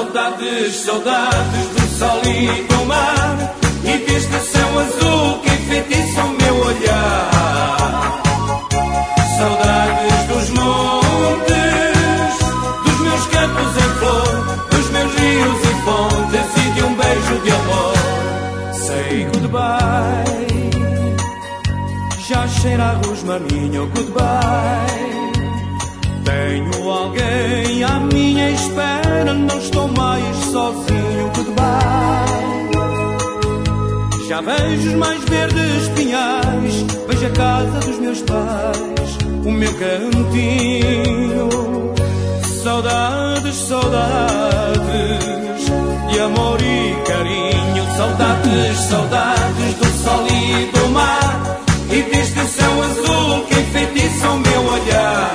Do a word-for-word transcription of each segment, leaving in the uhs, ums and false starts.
Saudades, saudades do sol e do mar, e deste céu azul que enfeitiça o meu olhar. Saudades dos montes, dos meus campos em flor, dos meus rios e fontes e de um beijo de amor. Say goodbye, já cheira a rosmaninho, goodbye. Tenho alguém à minha espera, não estou mais sozinho, goodbye. Já vejo os mais verdes pinhais, vejo a casa dos meus pais, o meu cantinho. Saudades, saudades de amor e carinho. Saudades, saudades do sol e do mar, e deste céu azul que enfeitiça o meu olhar.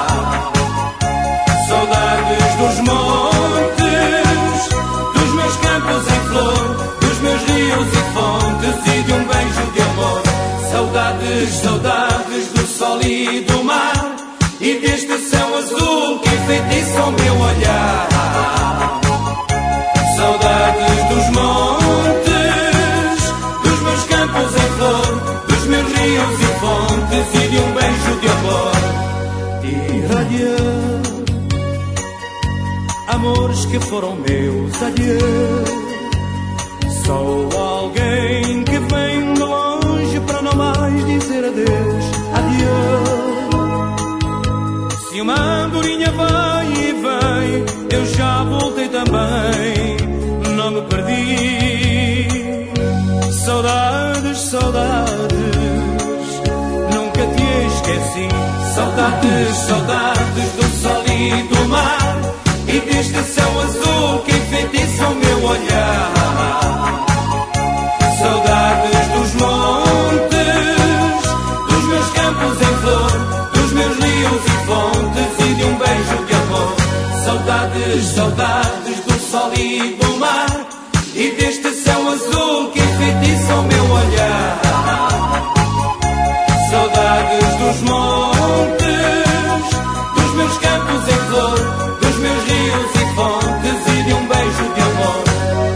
Saudades dos montes, dos meus campos em flor, dos meus rios e fontes e de um beijo de amor. Saudades, saudades do sol e do mar, e deste céu azul que enfeitiça o meu olhar. Saudades dos montes, dos meus campos em flor, dos meus rios e fontes e de um beijo de amor. Adieu, amores que foram meus, adieu. Sou alguém que vem de longe para não mais dizer adeus, adieu. Se uma andorinha vai e vem, eu já voltei também, não me perdi. Saudades, saudades, nunca te esqueci. Saudades, saudades do sol e do mar, e deste céu azul que enfeitiça o meu olhar. Saudades dos montes, dos meus campos em flor, dos meus rios e fontes e de um beijo de amor. Saudades, saudades do sol e do mar, e deste céu azul que enfeitiça o meu olhar. Saudades dos montes, dos meus campos em flor, dos meus rios e fontes e de um beijo de amor.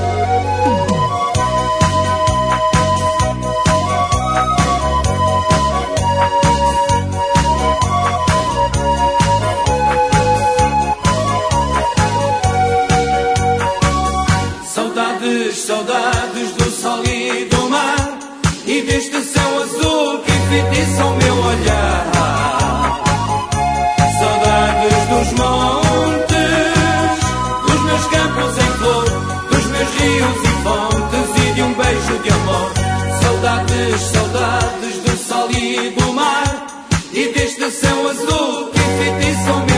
Saudades, saudades do sol e do mar, e deste céu azul que enfeitiça o meu olhar. Saudades dos montes, dos meus campos em flor, dos meus rios e fontes e de um beijo de amor. Saudades, saudades do sol e do mar, e deste céu azul que enfeitiça o meu olhar.